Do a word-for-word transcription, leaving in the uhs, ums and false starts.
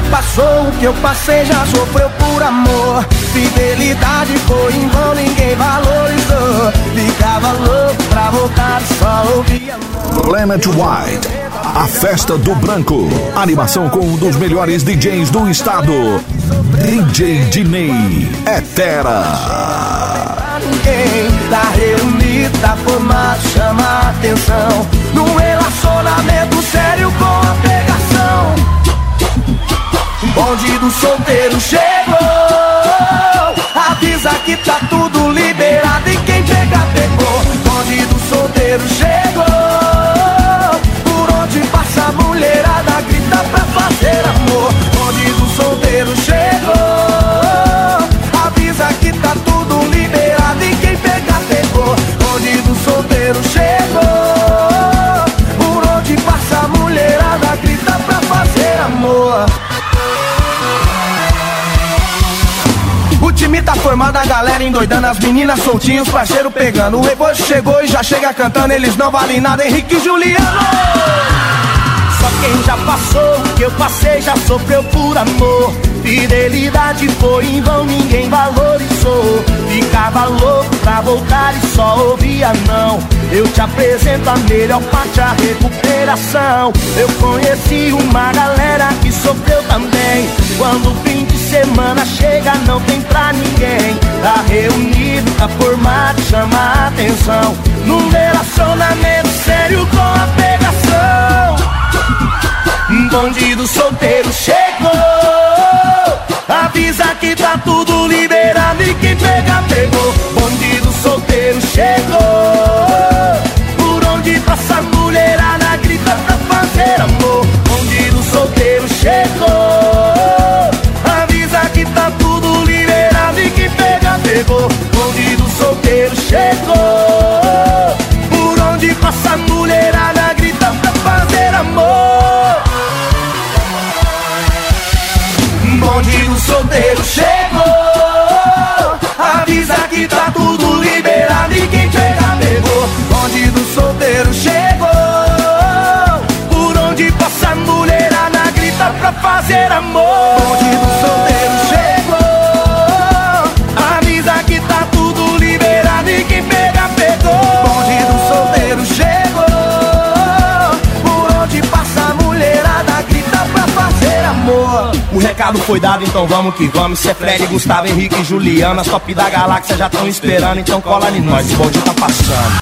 passou, o que eu passei já sofreu por amor. Fidelidade foi em vão, ninguém valorizou. Ficava louco pra voltar, só ouvia amor. Planet White, a festa do branco. Animação com um dos melhores D Js do estado, D J Diney, Etera. Ninguém tá reunido, tá formado, chama a atenção. Num relacionamento sério com a pegação. Bonde do solteiro chegou. Avisa que tá tudo liberado e quem pegar pegou. Bonde do solteiro chegou. Por onde passa a mulherada grita pra fazer amor. Bonde do solteiro chegou. Avisa que tá tudo liberado e quem pegar pegou. Bonde do solteiro chegou. Por onde passa a mulherada grita pra fazer amor. O time tá formado, a galera endoidando, as meninas soltinhos, parceiro pegando. O rebojo chegou e já chega cantando, eles não valem nada, Henrique e Juliano. Só quem já passou, o que eu passei já sofreu por amor. Fidelidade foi em vão, ninguém valorizou. Ficava louco pra voltar e só ouvia não. Eu te apresento a melhor parte, a recuperação. Eu conheci uma galera que sofreu também. Quando o fim de semana chega não tem pra ninguém. Tá reunido, tá formado, chama a atenção. Num relacionamento sério com a pegação. Bandido solteiro chegou. Avisa que tá tudo liberado e quem pega pegou. Bandido solteiro chegou. Por onde passa a mulherada grita pra fazer amor. Bandido solteiro chegou. Avisa que tá tudo liberado e quem pega pegou. Bandido solteiro chegou. Por onde passa a mulherada grita pra fazer amor. Bandido solteiro chegou. Avisa que tá tudo liberado e quem pega pegou. Bandido solteiro chegou. Por onde passa a mulherada grita pra fazer amor. Bandido solteiro chegou. Avisa que tá tudo liberado e quem pega pegou. Bandido solteiro chegou. Por onde passa a mulherada grita pra fazer amor. O recado foi dado, então vamos que vamos. Cê é Fred, Gustavo, Henrique e Juliana. As top da galáxia já tão esperando, então cola em nós, o bonde tá passando.